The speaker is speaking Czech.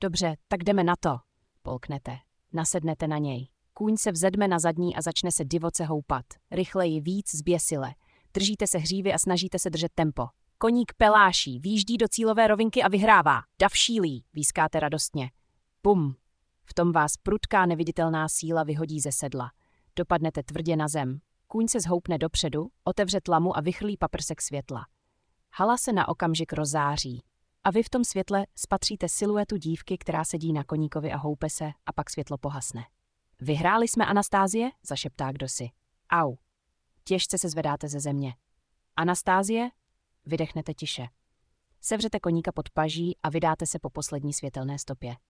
Dobře, tak jdeme na to, polknete. Nasednete na něj. Kůň se vzedme na zadní a začne se divoce houpat. Rychleji, víc, zběsile. Držíte se hřívy a snažíte se držet tempo. Koník peláší, výjíždí do cílové rovinky a vyhrává. Dav šílí, výskáte radostně. Bum. V tom vás prudká neviditelná síla vyhodí ze sedla. Dopadnete tvrdě na zem. Kůň se zhoupne dopředu, otevře tlamu a vychrlí paprsek světla. Hala se na okamžik rozzáří. A vy v tom světle spatříte siluetu dívky, která sedí na koníkovi a houpe se, a pak světlo pohasne. Vyhráli jsme, Anastázie? Zašeptá kdosi. Au. Těžce se zvedáte ze země. Anastázie? Vydechnete tiše. Sevřete koníka pod paží a vydáte se po poslední světelné stopě.